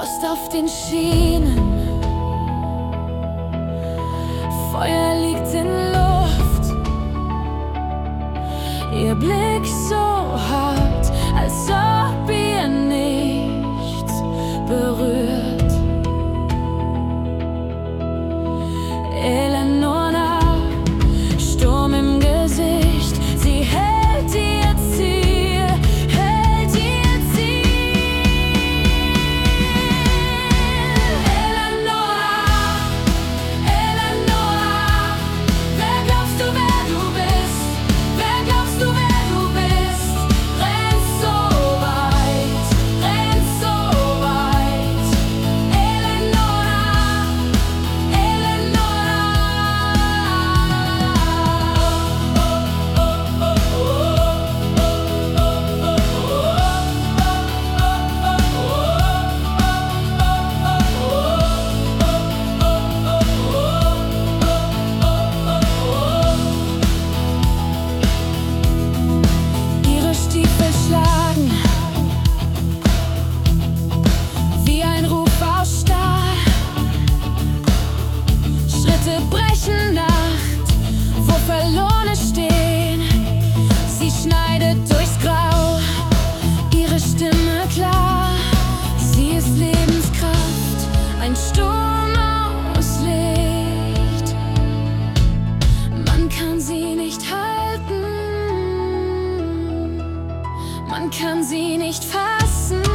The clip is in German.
Frost auf den Schienen, Feuer liegt in Luft, ihr Blick so hart, als ob ihr nichts berührt. Eleonora, Sturm im Gesicht, sie hält ihr Ziel, hält ihr Ziel. Eleonora, Eleonora, wer glaubst du, wer du bist? Wer glaubst du, wer du bist? Rennst so weit, rennst so weit. Eleonora, ihre Stiefel schlagen wie ein Ruf aus Stahl. Schritte brechen Nacht, wo Verlorene stehen. Sie schneidet durchs Grau, ihre Stimme klar. Sie ist Lebenskraft, ein Sturm aus Licht. Man kann sie nicht halten, man kann sie nicht fassen.